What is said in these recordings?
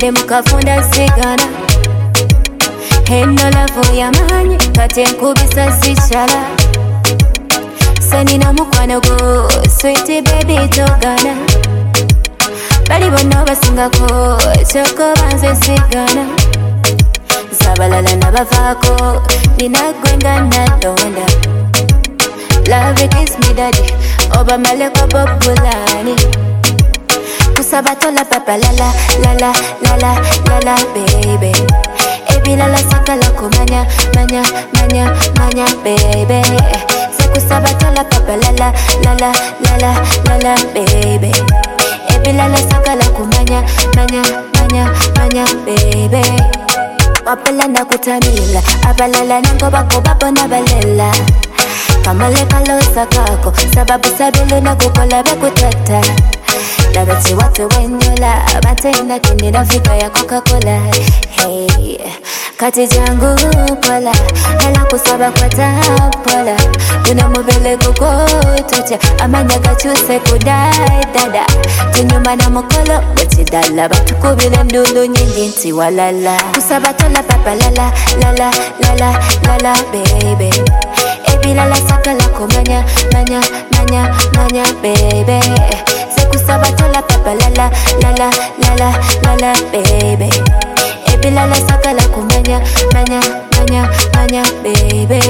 etade mukafunda sigana eno lavu yamanyi kati enkubisa zichala senina mukwano go sweet baby togana bali bonna basingako kyoko banze sigana zabalala nabavaako nina gwenga nadonda love it is me daddy oba maleko bobulani kusaba tola papa lala lala lala lala baby ebi lala sakala kumanya manya manya manya baby sekusaba tola papa lala lala lala lala baby ebi lala sakala kumanya manya manya manya baby wapela ndakutamila abalala nangoba kobabona balela kamale kalosa kako sababu sabilo nakukola bekutata Labati watu wenyola Matenda kinina fika ya Coca-Cola Hey Kati jangu pola Hela kusaba kwa tapola Una mobile kukotocha Amanya kachuse kudai dada Tunyuma na mokolo Wetidala Batukubile mdulu nyingi nti walala Kusaba tola papa lala Lala lala lala baby Ebi lala sakala kumanya Manya manya manya baby Kusaba tola papa lala lala lala lala baby ebi lala sakala kumanya manya manya manya baby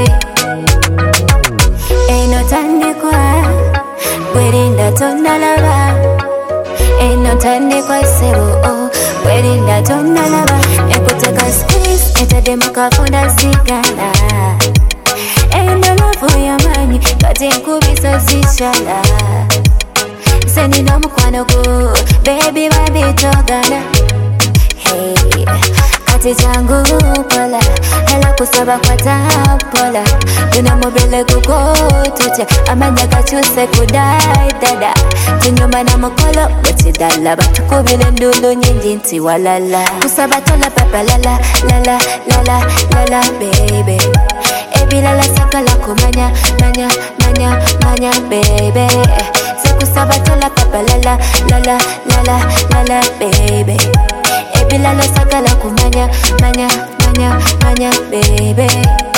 ain't no time kwa werinda tonalaba ain't no time kwa sebo oh werinda tonalaba ekutaka space etade mukafunda sigana ain't no love ya mani kati nkubisa zichala senina mukwano go baby baby togana hey kati jangu pola hela kusaba kwa tapola una mobile kukotocha amanya kachuse kudai dada tunyuma na mokolo wetidala batukubile mdulu nyingi nti walala kusaba tola papa lala lala lala lala baby ebi lala sakala kumanya manya manya manya baby kusaba tola papa lala lala lala lala baby ebi lala sakala kumanya manya manya manya baby